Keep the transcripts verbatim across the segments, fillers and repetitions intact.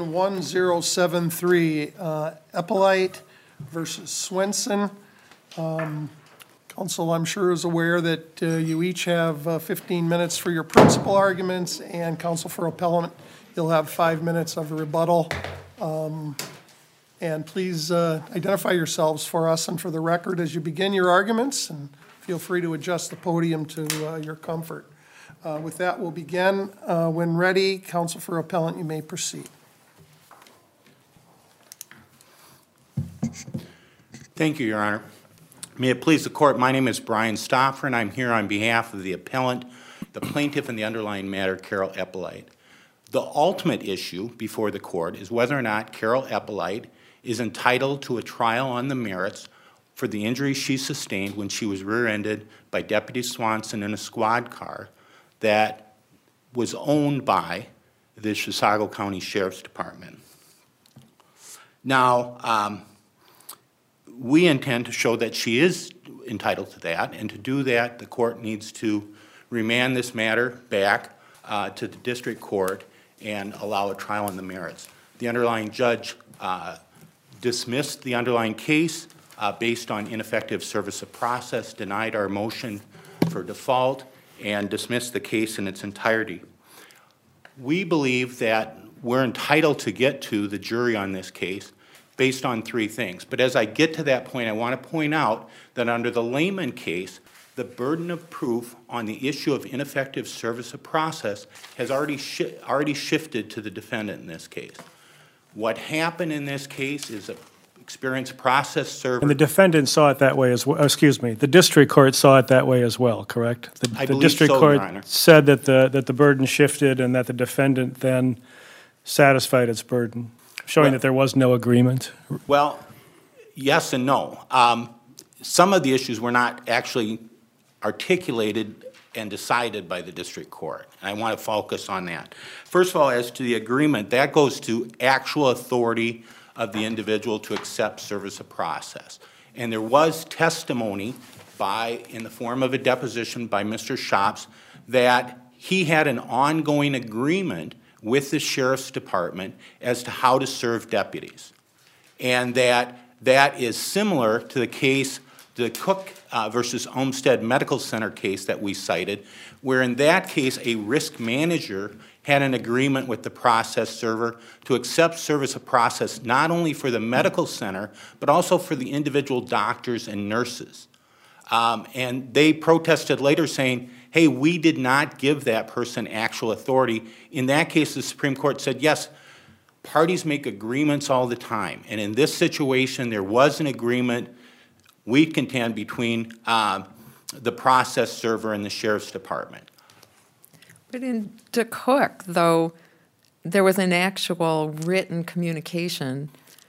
Resolution one zero seven three, uh, Eppolite versus Swenson. Um, Council, I'm sure, is aware that uh, you each have uh, fifteen minutes for your principal arguments, and Council for Appellant, you'll have five minutes of rebuttal. Um, and please uh, identify yourselves for us and for the record as you begin your arguments, and feel free to adjust the podium to uh, your comfort. Uh, with that, we'll begin. Uh, when ready, Council for Appellant, you may proceed. Thank you, Your Honor. May it please the Court, my name is Brian Stoffer, and I'm here on behalf of the appellant, the plaintiff in the underlying matter, Carol Eppolite. The ultimate issue before the Court is whether or not Carol Eppolite is entitled to a trial on the merits for the injuries she sustained when she was rear-ended by Deputy Swanson in a squad car that was owned by the Chisago County Sheriff's Department. Now, um, we intend to show that she is entitled to that, and to do that, the court needs to remand this matter back uh, to the district court and allow a trial on the merits. The underlying judge uh, dismissed the underlying case uh, based on ineffective service of process, denied our motion for default, and dismissed the case in its entirety. We believe that we're entitled to get to the jury on this case based on three things. But as I get to that point, I want to point out that under the Lehman case, the burden of proof on the issue of ineffective service of process has already, shi already shifted to the defendant in this case. What happened in this case is a experienced process server. And the defendant saw it that way as well. Excuse me. The district court saw it that way as well, correct? The, I the believe district so, court Your Honor. said that the that the burden shifted and that the defendant then satisfied its burden, showing well, that there was no agreement. Well, yes and no. Um, some of the issues were not actually articulated and decided by the district court, and I want to focus on that. First of all, as to the agreement, that goes to actual authority of the individual to accept service of process. And there was testimony by, in the form of a deposition by Mister Shops, that he had an ongoing agreement with the Sheriff's Department as to how to serve deputies. And that that is similar to the case, the Cook uh, versus Olmsted Medical Center case that we cited, where in that case a risk manager had an agreement with the process server to accept service of process not only for the medical center, but also for the individual doctors and nurses. Um, and they protested later saying, hey, we did not give that person actual authority. In that case, the Supreme Court said, yes, parties make agreements all the time. And in this situation, there was an agreement, we contend, between uh, the process server and the Sheriff's Department. But in DeCook, though, there was an actual written communication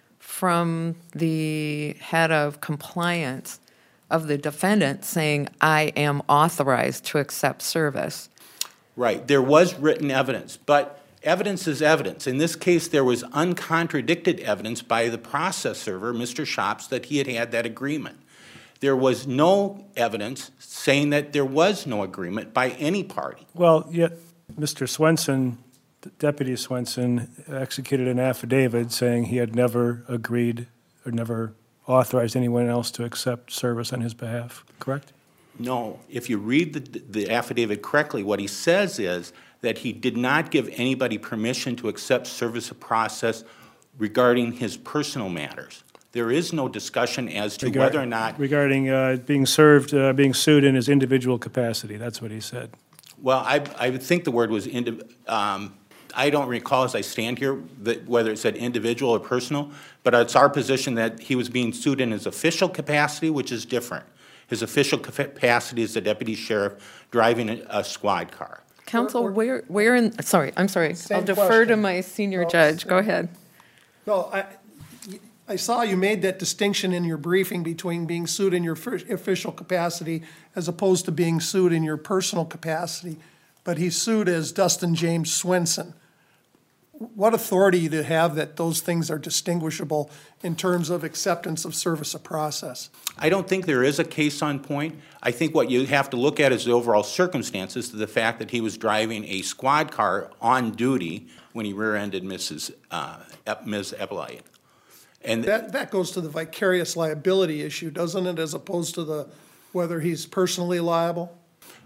from the head of compliance of the defendant saying, I am authorized to accept service. Right. There was written evidence, but evidence is evidence. In this case, there was uncontradicted evidence by the process server, Mister Shops, that he had had that agreement. There was no evidence saying that there was no agreement by any party. Well, yet Mister Swenson, Deputy Swenson, executed an affidavit saying he had never agreed or never authorized anyone else to accept service on his behalf, correct? No. If you read the, the affidavit correctly, what he says is that he did not give anybody permission to accept service of process regarding his personal matters. There is no discussion as to Regard, whether or not... Regarding uh, being served, uh, being sued in his individual capacity. That's what he said. Well, I, I would think the word was... Indi um, I don't recall as I stand here that whether it said individual or personal, but it's our position that he was being sued in his official capacity, which is different. His official capacity is the deputy sheriff driving a, a squad car. Counsel, or, or, where, where in... Sorry, I'm sorry. I'll defer question. to my senior well, judge. Go ahead. No, I... I saw you made that distinction in your briefing between being sued in your official capacity as opposed to being sued in your personal capacity, but he's sued as Dustin James Swenson. what authority do you have that those things are distinguishable in terms of acceptance of service of process? I don't think there is a case on point. I think what you have to look at is the overall circumstances, the fact that he was driving a squad car on duty when he rear-ended Missus Uh, Ep- Miz Eppolite. And That, that goes to the vicarious liability issue, doesn't it, as opposed to the, whether he's personally liable?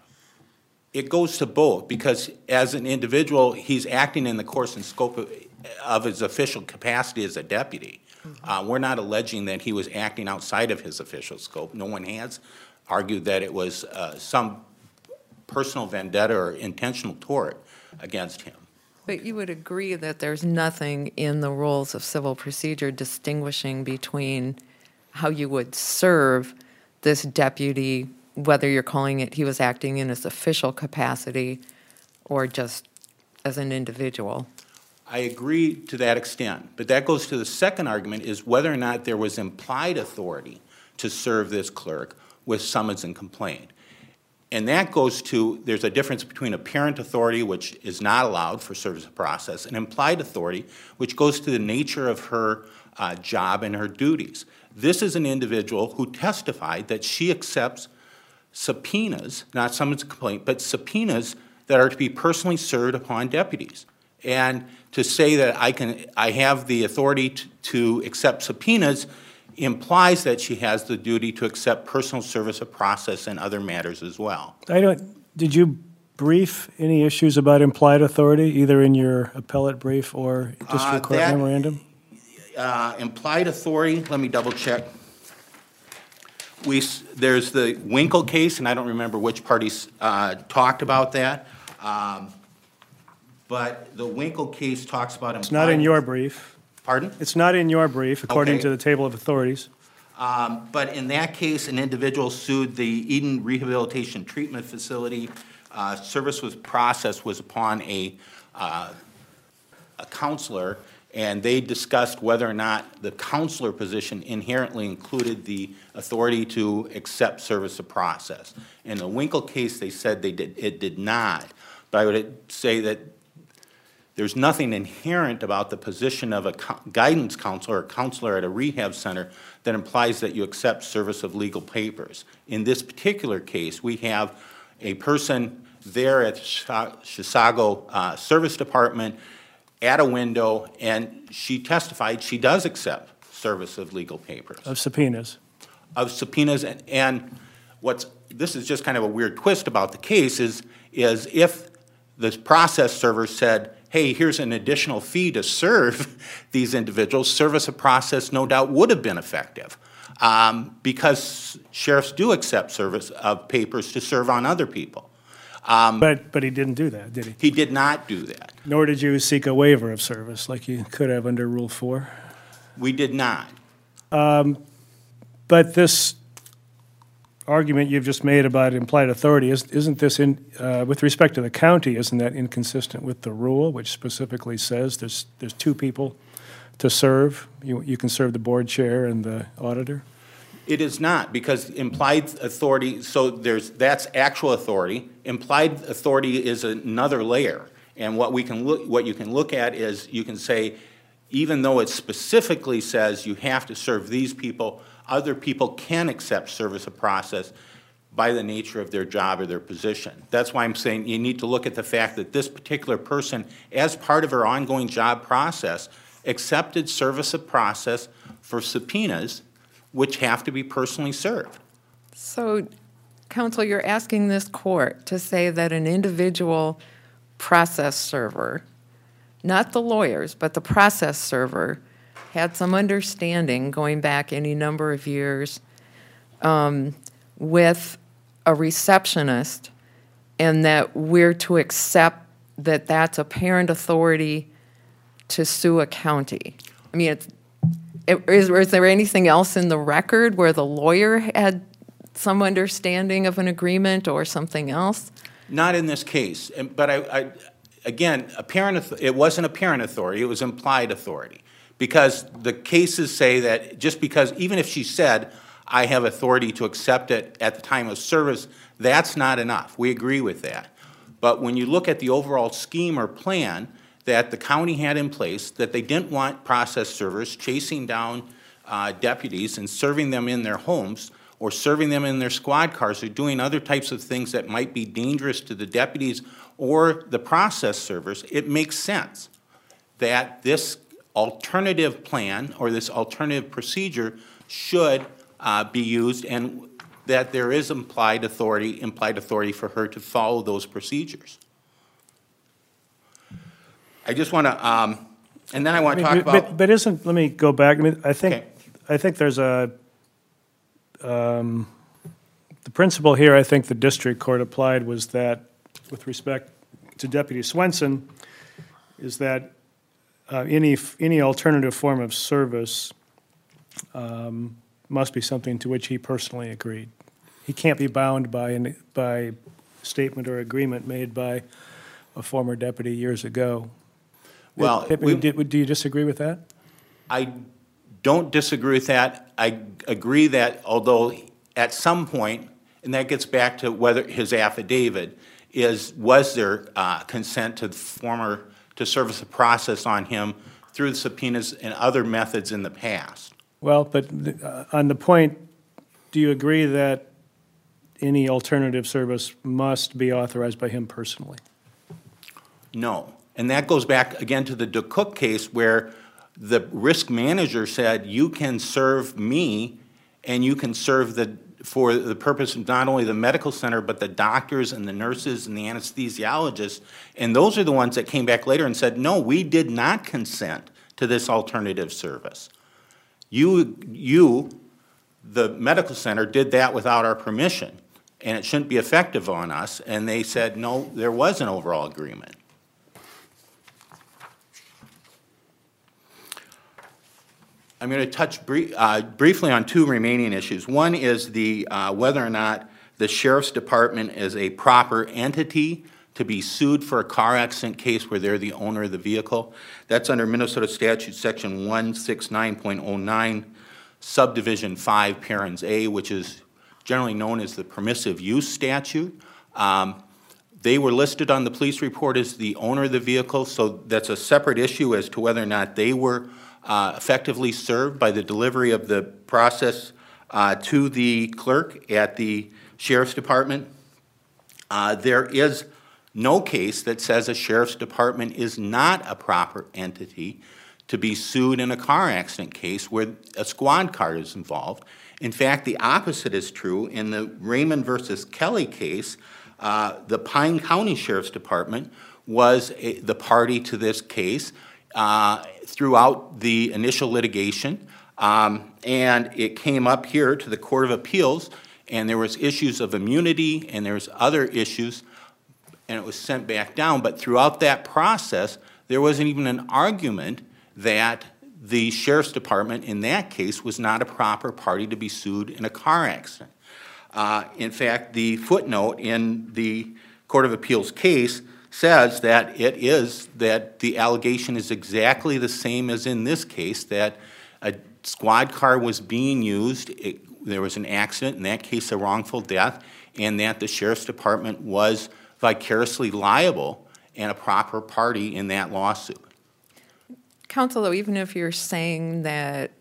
it goes to both, because as an individual, he's acting in the course and scope of, of his official capacity as a deputy. Uh, we're not alleging that he was acting outside of his official scope. No one has argued that it was uh, some personal vendetta or intentional tort against him. But you would agree that there's nothing in the rules of civil procedure distinguishing between how you would serve this deputy, whether you're calling it he was acting in his official capacity or just as an individual. I agree to that extent, but that goes to the second argument, is whether or not there was implied authority to serve this clerk with summons and complaint. And that goes to, there's a difference between apparent authority, which is not allowed for service of process, and implied authority, which goes to the nature of her uh, job and her duties. This is an individual who testified that she accepts subpoenas, not summons and complaint, but subpoenas that are to be personally served upon deputies. And to say that I can, I have the authority to, to accept subpoenas implies that she has the duty to accept personal service of process and other matters as well. I don't, did you brief any issues about implied authority, either in your appellate brief or Uh, district court that- memorandum? Uh, implied authority, let me double check. We, s- there's the Winkle case, and I don't remember which parties uh, talked about that. Um, But the Winkle case talks about implied. It's not in your brief. Pardon? It's not in your brief, according Okay. to the table of authorities. Um, But in that case, an individual sued the Eden Rehabilitation Treatment Facility. Uh, Service was processed was upon a, uh, a counselor, and they discussed whether or not the counselor position inherently included the authority to accept service of process. In the Winkle case, they said they did, it did not. But I would say that there's nothing inherent about the position of a co- guidance counselor or counselor at a rehab center that implies that you accept service of legal papers. In this particular case, we have a person there at Chi- Chisago uh, Service Department at a window, and she testified she does accept service of legal papers, Of subpoenas. of subpoenas. And, and what's, this is just kind of a weird twist about the case, is, is if the process server said, hey, here's an additional fee to serve these individuals, service of process no doubt would have been effective, um, because sheriffs do accept service of papers to serve on other people. But, but he didn't do that, did he? He did not do that. Nor did you seek a waiver of service like you could have under Rule four. We did not. But this argument you've just made about implied authority, is- isn't this, in, uh, with respect to the county, isn't that inconsistent with the rule, which specifically says there's, there's two people to serve? You, you can serve the board chair and the auditor? It is not, because implied authority, so there's, that's actual authority. Implied authority is another layer. And what we can look, what you can look at is, you can say, even though it specifically says you have to serve these people, other people can accept service of process by the nature of their job or their position. That's why I'm saying you need to look at the fact that this particular person, as part of her ongoing job process, accepted service of process for subpoenas, which have to be personally served. So, counsel, you're asking this court to say that an individual process server, not the lawyers, but the process server, had some understanding going back any number of years um, with a receptionist, and that we're to accept that that's apparent authority to sue a county. I mean, it's, it, is, is there anything else in the record where the lawyer had some understanding of an agreement or something else? Not in this case, and- but I, I, again, apparent, auth- it wasn't apparent authority, it was implied authority. Because the cases say that just because, even if she said, I have authority to accept it at the time of service, that's not enough. We agree with that. But when you look at the overall scheme or plan, that the county had in place, that they didn't want process servers chasing down uh, deputies and serving them in their homes or serving them in their squad cars or doing other types of things that might be dangerous to the deputies or the process servers. It makes sense that this alternative plan or this alternative procedure should uh, be used, and that there is implied authority, implied authority for her to follow those procedures. I just want to, um, and then I want to I mean, talk but- about. But isn't, let me go back, I mean, I think, Okay. I think there's a, um, the principle here, I think the district court applied was that, with respect to Deputy Swenson, is that uh, any, any alternative form of service um, must be something to which he personally agreed. He can't be bound by, an- by statement or agreement made by a former deputy years ago. Well, I mean, we- do do you disagree with that? I don't disagree with that. I agree that although at some point, and that gets back to whether his affidavit is, was there uh, consent to the former, to service a process on him through subpoenas and other methods in the past? Well, but uh, on the point, do you agree that any alternative service must be authorized by him personally? No. And that goes back again to the DeCook case where the risk manager said, you can serve me and you can serve the, for the purpose of not only the medical center, but the doctors and the nurses and the anesthesiologists. And those are the ones that came back later and said, no, we did not consent to this alternative service. You, you, the medical center, did that without our permission, and it shouldn't be effective on us. And they said, no, there was an overall agreement. I'm going to touch brie- uh, briefly on two remaining issues. One is the uh, whether or not the sheriff's department is a proper entity to be sued for a car accident case where they're the owner of the vehicle. That's under Minnesota Statute Section one sixty-nine point oh nine, Subdivision five, Parens A, which is generally known as the permissive use statute. Um, They were listed on the police report as the owner of the vehicle, so that's a separate issue as to whether or not they were uh, effectively served by the delivery of the process uh, to the clerk at the sheriff's department. Uh, there is no case that says a sheriff's department is not a proper entity to be sued in a car accident case where a squad car is involved. In fact, the opposite is true. In the Raymond versus Kelly case, uh, the Pine County Sheriff's Department was a, the party to this case uh, throughout the initial litigation, um, and it came up here to the Court of Appeals, and there was issues of immunity, and there was other issues, and it was sent back down. But throughout that process, there wasn't even an argument that the sheriff's department in that case was not a proper party to be sued in a car accident. Uh, in fact, the footnote in the Court of Appeals case says that it is, that the allegation is exactly the same as in this case, that a squad car was being used, it, there was an accident, in that case a wrongful death, and that the sheriff's department was vicariously liable and a proper party in that lawsuit. Counsel, though, even if you're saying that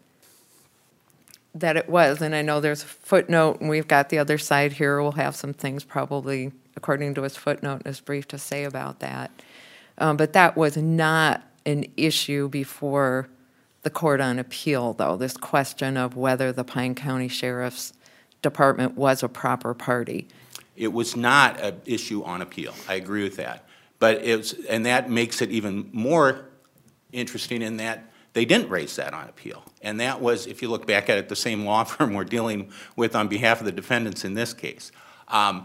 that it was, and I know there's a footnote, and we've got the other side here, we'll have some things probably, according to his footnote in his brief, to say about that. Um, but that was not an issue before the Court on Appeal, though, this question of whether the Pine County Sheriff's Department was a proper party. It was not an issue on appeal. I agree with that. But it's, and that makes it even more interesting in that they didn't raise that on appeal. And that was, if you look back at it, the same law firm we're dealing with on behalf of the defendants in this case. Um,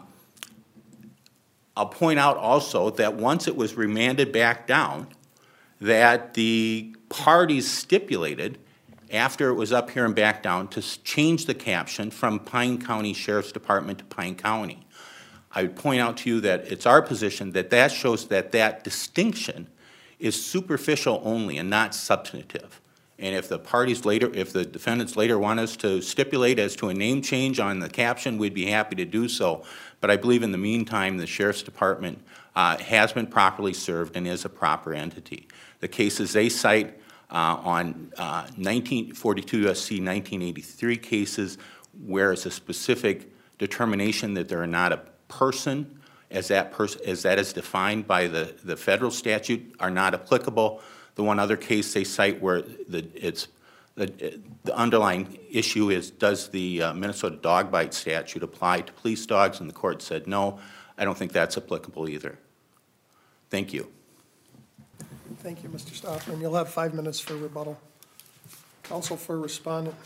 I'll point out also that once it was remanded back down, that the parties stipulated, after it was up here and back down, to change the caption from Pine County Sheriff's Department to Pine County. I would point out to you that it's our position that that shows that that distinction is superficial only and not substantive. And if the parties later, if the defendants later want us to stipulate as to a name change on the caption, we'd be happy to do so. But I believe in the meantime, the Sheriff's Department uh, has been properly served and is a proper entity. The cases they cite uh, on uh, nineteen forty-two U S C nineteen eighty-three cases, where it's a specific determination that they're not a person, as that person, as that is defined by the, the federal statute, are not applicable. The one other case they cite where the, it's, the, the underlying issue is, does the uh, Minnesota dog bite statute apply to police dogs? And the court said no. I don't think that's applicable either. Thank you. Thank you, Mister Stoffman. You'll have five minutes for rebuttal. Counsel for respondent.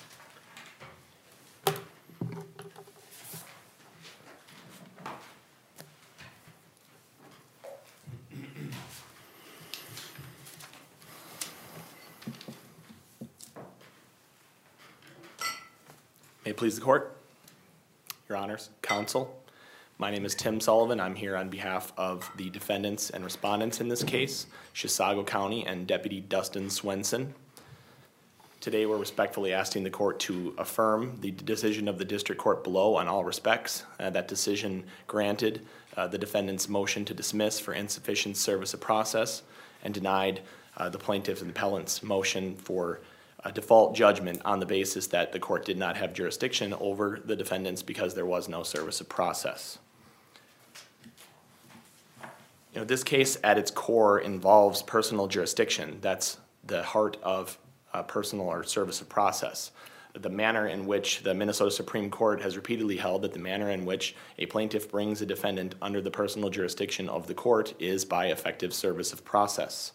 May it please the court, your honors, counsel. My name is Tim Sullivan. I'm here on behalf of the defendants and respondents in this case, Chisago County and Deputy Dustin Swenson. Today we're respectfully asking the court to affirm the decision of the district court below on all respects. Uh, that decision granted uh, the defendant's motion to dismiss for insufficient service of process and denied uh, the plaintiff and appellant's motion for a default judgment on the basis that the court did not have jurisdiction over the defendants because there was no service of process. You know, this case at its core involves personal jurisdiction. That's the heart of uh, personal or service of process. The manner in which the Minnesota Supreme Court has repeatedly held that the manner in which a plaintiff brings a defendant under the personal jurisdiction of the court is by effective service of process.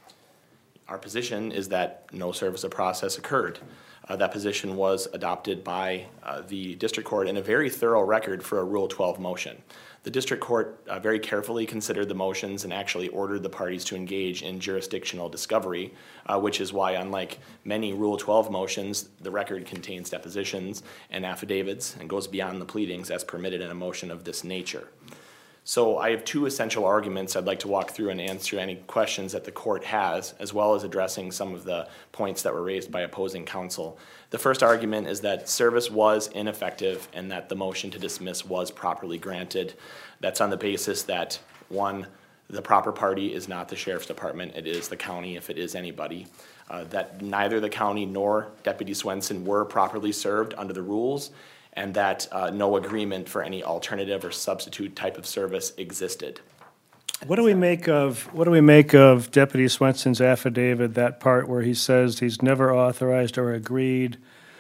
Our position is that no service of process occurred. Uh, that position was adopted by uh, the district court in a very thorough record for a Rule twelve motion. The district court uh, very carefully considered the motions and actually ordered the parties to engage in jurisdictional discovery, uh, which is why, unlike many Rule twelve motions, the record contains depositions and affidavits and goes beyond the pleadings as permitted in a motion of this nature. So I have two essential arguments I'd like to walk through and answer any questions that the court has, as well as addressing some of the points that were raised by opposing counsel. The first argument is that service was ineffective and that the motion to dismiss was properly granted. That's on the basis that, one, the proper party is not the Sheriff's Department, it is the county if it is anybody. Uh, that neither the county nor Deputy Swenson were properly served under the rules, and that uh, no agreement for any alternative or substitute type of service existed. What do we make of, what do we make of Deputy Swenson's affidavit, that part where he says he's never authorized or agreed,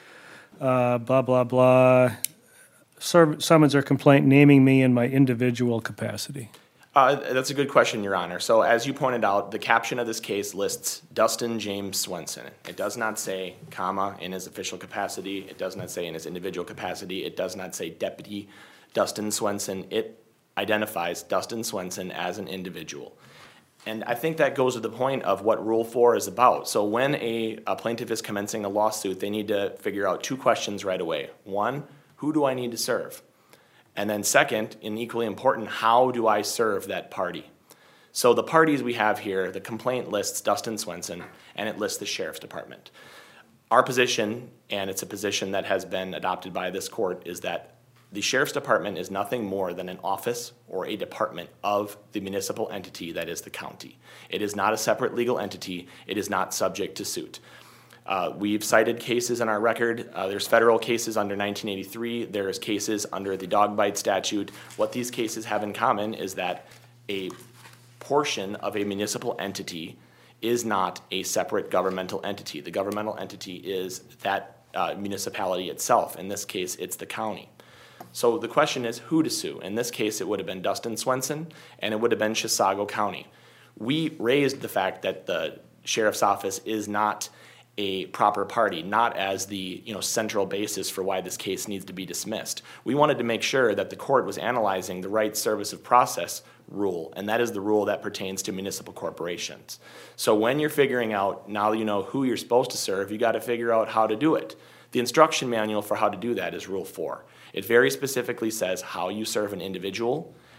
uh, blah, blah, blah, serv- summons or complaint naming me in my individual capacity? Uh, that's a good question, Your Honor. So as you pointed out, the caption of this case lists Dustin James Swenson. It does not say, comma, in his official capacity. It does not say in his individual capacity. It does not say Deputy Dustin Swenson. It identifies Dustin Swenson as an individual. And I think that goes to the point of what Rule four is about. So when a, a plaintiff is commencing a lawsuit, they need to figure out two questions right away. One, who do I need to serve? And then second, and equally important, how do I serve that party? So the parties we have here, the complaint lists Dustin Swenson, and it lists the Sheriff's Department. Our position, and it's a position that has been adopted by this court, is that the Sheriff's Department is nothing more than an office or a department of the municipal entity that is the county. It is not a separate legal entity. It is not subject to suit. Uh, we've cited cases in our record. Uh, there's federal cases under nineteen eighty-three. There's cases under the dog bite statute. What these cases have in common is that a portion of a municipal entity is not a separate governmental entity. The governmental entity is that uh, municipality itself. In this case, it's the county. So the question is who to sue. In this case, it would have been Dustin Swenson, and it would have been Chisago County. We raised the fact that the sheriff's office is not a proper party, not as the you know central basis for why this case needs to be dismissed. We wanted to make sure that the court was analyzing the right service of process rule, and that is the rule that pertains to municipal corporations. So when you're figuring out, now you know who you're supposed to serve, you got to figure out how to do it. The instruction manual for how to do that is Rule four. It very specifically says how you serve an individual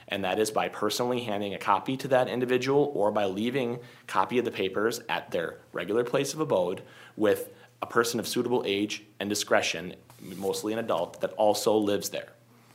and that is by personally handing a copy to that individual or by leaving a copy of the papers at their regular place of abode with a person of suitable age and discretion, mostly an adult, that also lives there.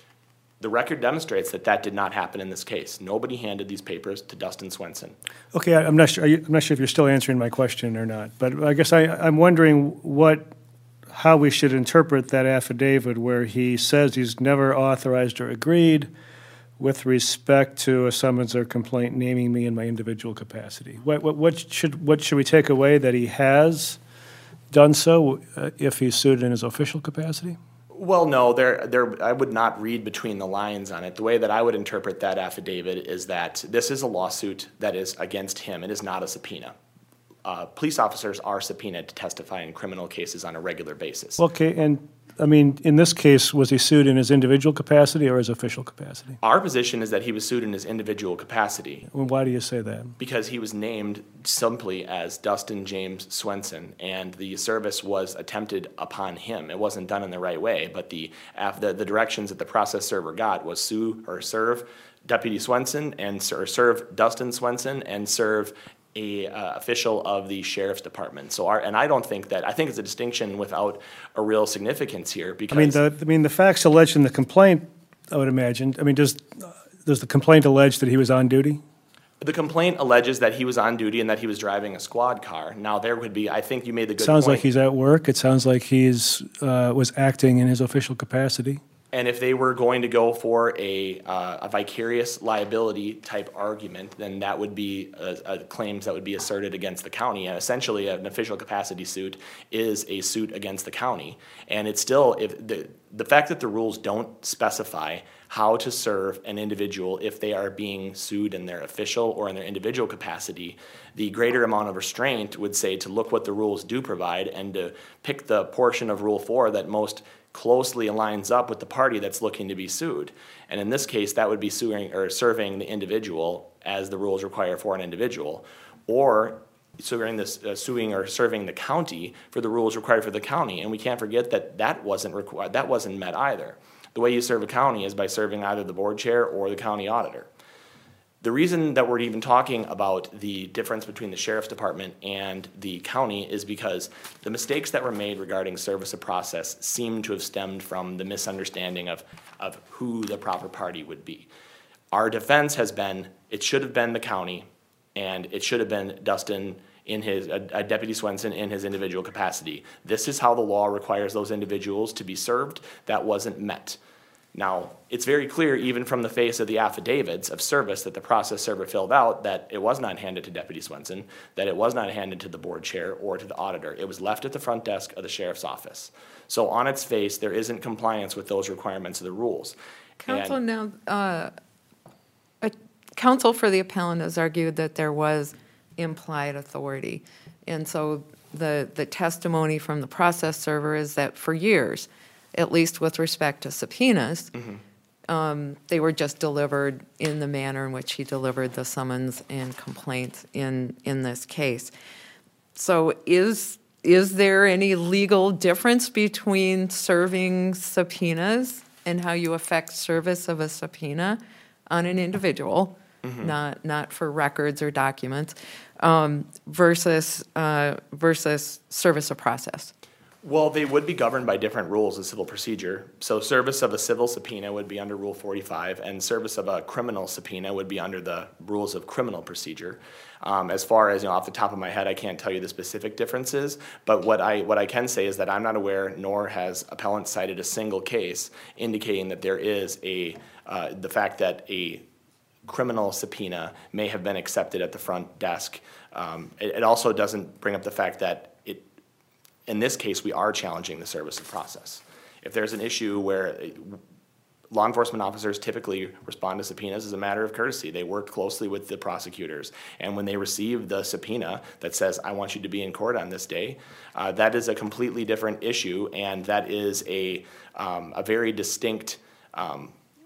The record demonstrates that that did not happen in this case. Nobody handed these papers to Dustin Swenson. Okay, I- I'm not sure, are you- I'm not sure if you're still answering my question or not, but I guess I, I'm wondering what, how we should interpret that affidavit where he says he's never authorized or agreed with respect to a summons or complaint naming me in my individual capacity. What, what, what should, what should we take away, that he has done so uh, if he's sued in his official capacity? Well, no, there, there, I would not read between the lines on it. The way that I would interpret that affidavit is that this is a lawsuit that is against him. It is not a subpoena. Uh, police officers are subpoenaed to testify in criminal cases on a regular basis. Okay, and, I mean, in this case, was he sued in his individual capacity or his official capacity? Our position is that he was sued in his individual capacity Well, why do you say that? because he was named simply as Dustin James Swenson, and the service was attempted upon him. It wasn't done in the right way, but the, af- the, the directions that the process server got was sue or serve Deputy Swenson and ser- or serve Dustin Swenson and serve a uh, official of the sheriff's department. So our, and I don't think that, I think it's a distinction without a real significance here because. I mean, the, I mean, the facts alleged in the complaint, I would imagine, I mean, does, does the complaint allege that he was on duty? The complaint alleges that he was on duty and that he was driving a squad car. Now, there would be, I think you made the good Sounds point. like he's at work. It sounds like he's, uh, was acting in his official capacity. And if they were going to go for a, uh, a vicarious liability type argument, then that would be a, a claims that would be asserted against the county. And essentially, an official capacity suit is a suit against the county. And it's still, if the, the fact that the rules don't specify how to serve an individual if they are being sued in their official or in their individual capacity, the greater amount of restraint would say to look what the rules do provide and to pick the portion of Rule four that most closely aligns up with the party that's looking to be sued. And in this case, that would be suing or serving the individual as the rules require for an individual, or suing, this, uh, suing or serving the county for the rules required for the county. And we can't forget that that wasn't required, that wasn't met either. The way you serve a county is by serving either the board chair or the county auditor. The reason that we're even talking about the difference between the sheriff's department and the county is because the mistakes that were made regarding service of process seem to have stemmed from the misunderstanding of, of who the proper party would be. Our defense has been, it should have been the county, and it should have been Dustin in his, uh, uh, Deputy Swenson in his individual capacity. This is how the law requires those individuals to be served. That wasn't met. Now, it's very clear, even from the face of the affidavits of service that the process server filled out, that it was not handed to Deputy Swenson, that it was not handed to the board chair or to the auditor. It was left at the front desk of the sheriff's office. So on its face, there isn't compliance with those requirements of the rules. Counsel, And- now, uh, a counsel for the appellant has argued that there was implied authority. And so the, the testimony from the process server is that for years, at least with respect to subpoenas, Mm-hmm. um, they were just delivered in the manner in which he delivered the summons and complaint in, in this case. So is, is there any legal difference between serving subpoenas and how you affect service of a subpoena on an individual, Mm-hmm. not, not for records or documents, um, versus, uh, versus service of process? Well, they would be governed by different rules of civil procedure. So service of a civil subpoena would be under Rule forty-five, and service of a criminal subpoena would be under the rules of criminal procedure. Um, as far as, you know, off the top of my head, I can't tell you the specific differences, but what I, what I can say is that I'm not aware, nor has appellant cited a single case indicating that there is a, uh, the fact that a criminal subpoena may have been accepted at the front desk. Um, it, it also doesn't bring up the fact that it, in this case, we are challenging the service of process. If there's an issue where uh, law enforcement officers typically respond to subpoenas as a matter of courtesy, they work closely with the prosecutors, and when they receive the subpoena that says, I want you to be in court on this day, uh, that is a completely different issue, and that is a, um, a very distinct um,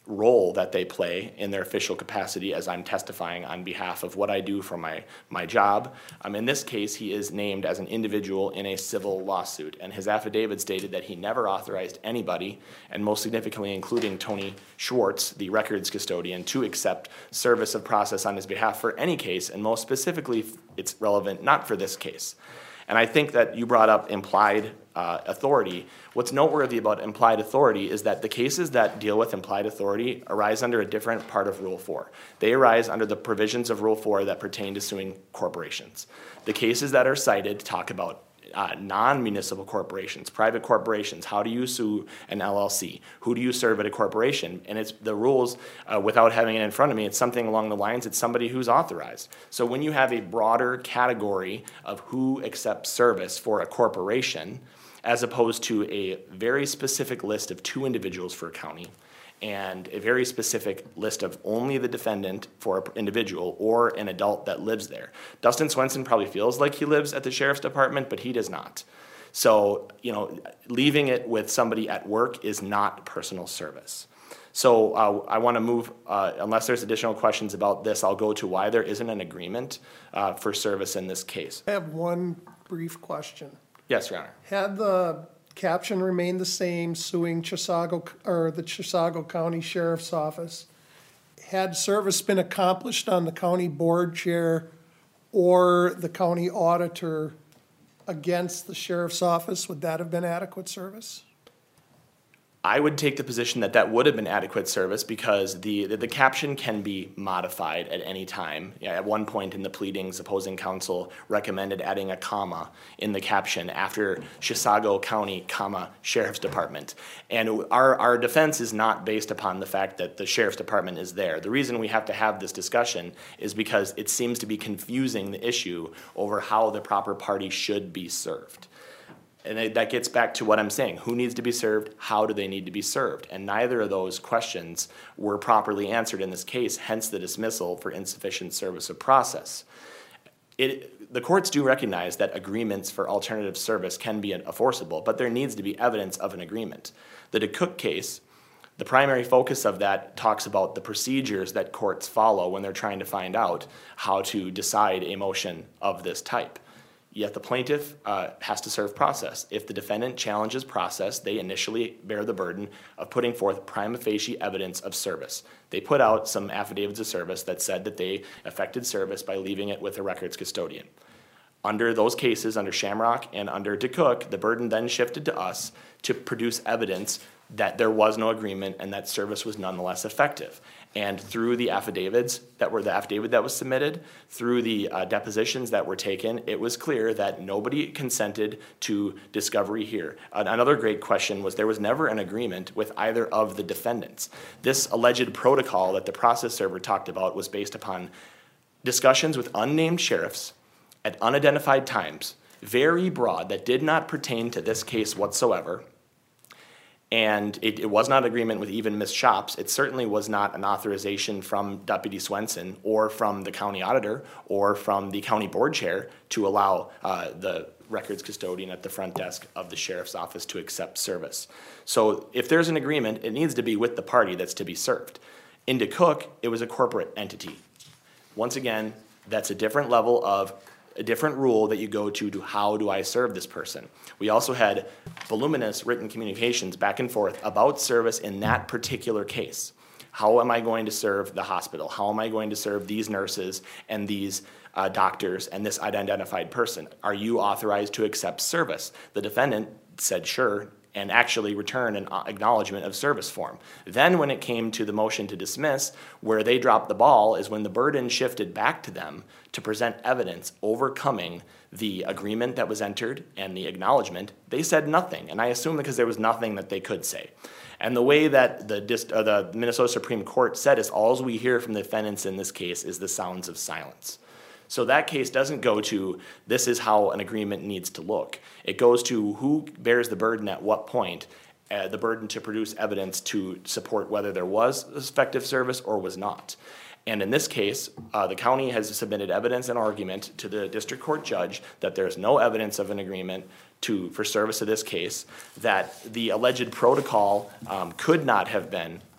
role that they play in their official capacity as I'm testifying on behalf of what I do for my, my job. Um, in this case, he is named as an individual in a civil lawsuit, and his affidavit stated that he never authorized anybody, and most significantly including Tony Schwartz, the records custodian, to accept service of process on his behalf for any case, and most specifically, it's relevant not for this case. And I think that you brought up implied uh, authority. What's noteworthy about implied authority is that the cases that deal with implied authority arise under a different part of Rule four. They arise under the provisions of Rule four that pertain to suing corporations. The cases that are cited talk about Uh, non-municipal corporations, private corporations. How do you sue an L L C? Who do you serve at a corporation? And it's the rules, uh, without having it in front of me, it's something along the lines, it's somebody who's authorized. So when you have a broader category of who accepts service for a corporation, as opposed to a very specific list of two individuals for a county, and a very specific list of only the defendant for an individual or an adult that lives there. Dustin Swenson probably feels like he lives at the sheriff's department, but he does not. So, you know, leaving it with somebody at work is not personal service. So uh, I want to move, uh, unless there's additional questions about this, I'll go to why there isn't an agreement uh, for service in this case. I have one brief question. Yes, Your Honor. Had the caption remained the same, suing Chisago, or the Chisago County Sheriff's Office, had service been accomplished on the county board chair or the county auditor against the sheriff's office, would that have been adequate service? I would take the position that that would have been adequate service because the, the, the caption can be modified at any time. Yeah, at one point in the pleadings, opposing counsel recommended adding a comma in the caption after Chisago County, comma, Sheriff's Department. And our, our defense is not based upon the fact that the Sheriff's Department is there. The reason we have to have this discussion is because it seems to be confusing the issue over how the proper party should be served. And that gets back to what I'm saying. Who needs to be served? How do they need to be served? And neither of those questions were properly answered in this case, hence the dismissal for insufficient service of process. It, the courts do recognize that agreements for alternative service can be enforceable, but there needs to be evidence of an agreement. The DeCook case, the primary focus of that talks about the procedures that courts follow when they're trying to find out how to decide a motion of this type. Yet the plaintiff uh, has to serve process. If the defendant challenges process, they initially bear the burden of putting forth prima facie evidence of service. They put out some affidavits of service that said that they effected service by leaving it with a records custodian. Under those cases, under Shamrock and under DeCook, the burden then shifted to us to produce evidence that there was no agreement and that service was nonetheless effective. And through the affidavits that were the affidavit that was submitted, through the uh, depositions that were taken, it was clear that nobody consented to discovery here. Uh, another great question was there was never an agreement with either of the defendants. This alleged protocol that the process server talked about was based upon discussions with unnamed sheriffs at unidentified times, very broad, that did not pertain to this case whatsoever. And it, it was not agreement with even Miz Shops. It certainly was not an authorization from Deputy Swenson or from the county auditor or from the county board chair to allow uh, the records custodian at the front desk of the sheriff's office to accept service. So if there's an agreement, it needs to be with the party that's to be served. In DeCook, it was a corporate entity. Once again, that's a different level of a different rule that you go to to how do I serve this person. We also had voluminous written communications back and forth about service in that particular case. How am I going to serve the hospital? How am I going to serve these nurses and these uh, doctors and this unidentified person? Are you authorized to accept service? The defendant said sure, and actually return an acknowledgement of service form. Then when it came to the motion to dismiss, where they dropped the ball is when the burden shifted back to them to present evidence overcoming the agreement that was entered and the acknowledgement. They said nothing, and I assume because there was nothing that they could say. And the way that the, dist- uh, the Minnesota Supreme Court said is all we hear from the defendants in this case is the sounds of silence. So that case doesn't go to this is how an agreement needs to look. It goes to who bears the burden at what point, uh, the burden to produce evidence to support whether there was effective service or was not. And in this case, uh, the county has submitted evidence and argument to the district court judge that there's no evidence of an agreement to for service of this case, that the alleged protocol um, could not have been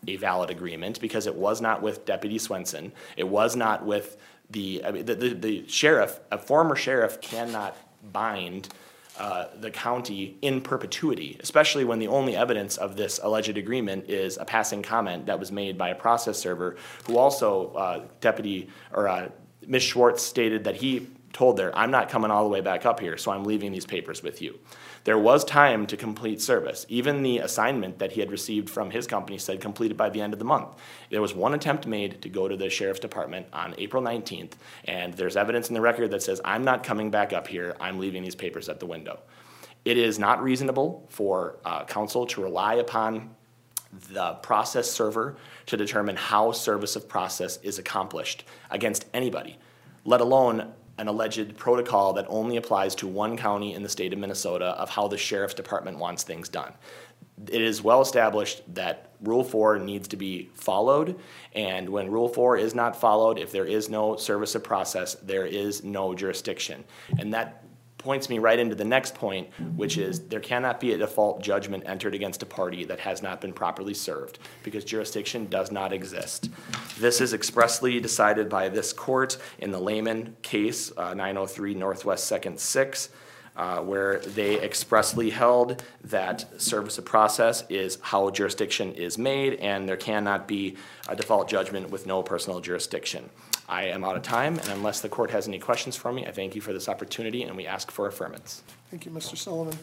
a valid agreement because it was not with Deputy Swenson. It was not with the, I mean, the, the, the sheriff, a former sheriff cannot bind uh, the county in perpetuity, especially when the only evidence of this alleged agreement is a passing comment that was made by a process server who also, uh, Deputy, or uh, Miz Schwartz stated that he told her, I'm not coming all the way back up here, so I'm leaving these papers with you. There was time to complete service. Even the assignment that he had received from his company said completed by the end of the month. There was one attempt made to go to the sheriff's department on April nineteenth, and there's evidence in the record that says, I'm not coming back up here, I'm leaving these papers at the window. It is not reasonable for uh, council to rely upon the process server to determine how service of process is accomplished against anybody, let alone an alleged protocol that only applies to one county in the state of Minnesota of how the sheriff's department wants things done. It is well established that Rule four needs to be followed, and when Rule four is not followed, if there is no service of process, there is no jurisdiction. And that points me right into the next point, which is there cannot be a default judgment entered against a party that has not been properly served, because jurisdiction does not exist. This is expressly decided by this court in the Lehman case, uh, nine oh three Northwest Second six, uh, where they expressly held that service of process is how jurisdiction is made, and there cannot be a default judgment with no personal jurisdiction. I am out of time, and unless the court has any questions for me, I thank you for this opportunity, and we ask for affirmance. Thank you, Mister Sullivan.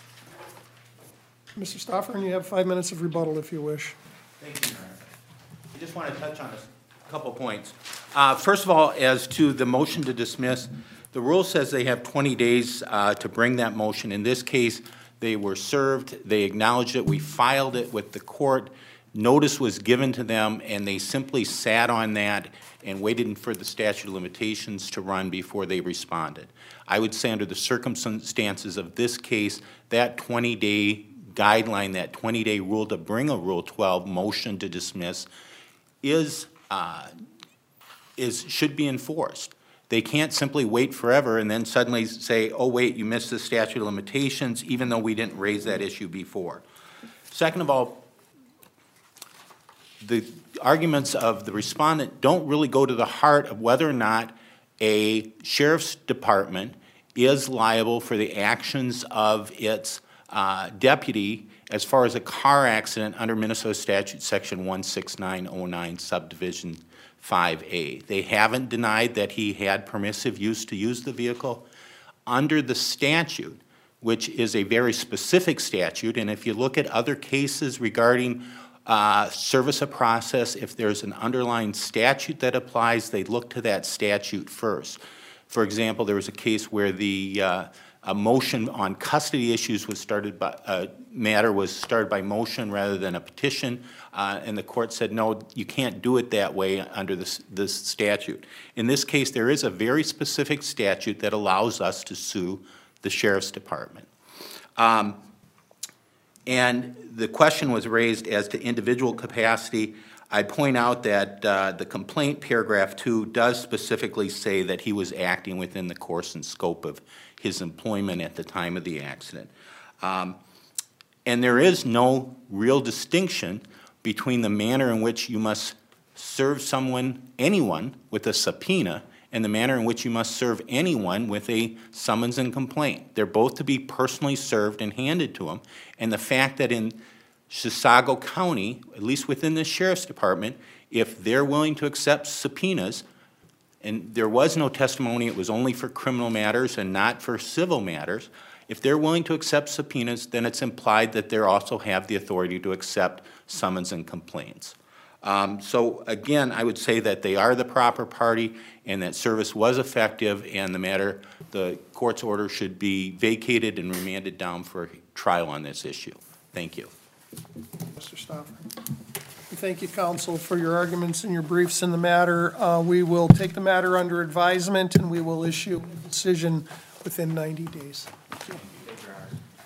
Mister Stoffer, and you have five minutes of rebuttal if you wish. Thank you, Your Honor. I just want to touch on a couple points. Uh, First of all, as to the motion to dismiss, the rule says they have twenty days uh, to bring that motion. In this case, they were served, they acknowledged it, we filed it with the court, notice was given to them, and they simply sat on that and waited for the statute of limitations to run before they responded. I would say under the circumstances of this case, that twenty-day guideline, that twenty-day rule to bring a Rule twelve motion to dismiss is, uh, is, should be enforced. They can't simply wait forever and then suddenly say, oh, wait, you missed the statute of limitations, even though we didn't raise that issue before. Second of all, the arguments of the respondent don't really go to the heart of whether or not a sheriff's department is liable for the actions of its uh, deputy as far as a car accident under Minnesota statute section one six nine oh nine subdivision five A. They haven't denied that he had permissive use to use the vehicle. Under the statute, which is a very specific statute, and if you look at other cases regarding Uh, service of process, if there's an underlying statute that applies, they look to that statute first. For example, there was a case where the uh, a motion on custody issues was started by, uh, matter was started by motion rather than a petition, uh, and the court said, no, you can't do it that way under this, this statute. In this case, there is a very specific statute that allows us to sue the sheriff's department. Um, And the question was raised as to individual capacity. I point out that uh, the complaint, paragraph two, does specifically say that he was acting within the course and scope of his employment at the time of the accident. Um, and there is no real distinction between the manner in which you must serve someone, anyone, with a subpoena, and the manner in which you must serve anyone with a summons and complaint. They're both to be personally served and handed to them. And the fact that in Chisago County, at least within the sheriff's department, if they're willing to accept subpoenas, and there was no testimony, it was only for criminal matters and not for civil matters, if they're willing to accept subpoenas, then it's implied that they also have the authority to accept summons and complaints. Um, so again, I would say that they are the proper party and that service was effective, and the matter, the court's order should be vacated and remanded down for trial on this issue. Thank you. Mister Stoffer. Thank you, counsel, for your arguments and your briefs in the matter. Uh, we will take the matter under advisement, and we will issue a decision within ninety days. Thank you.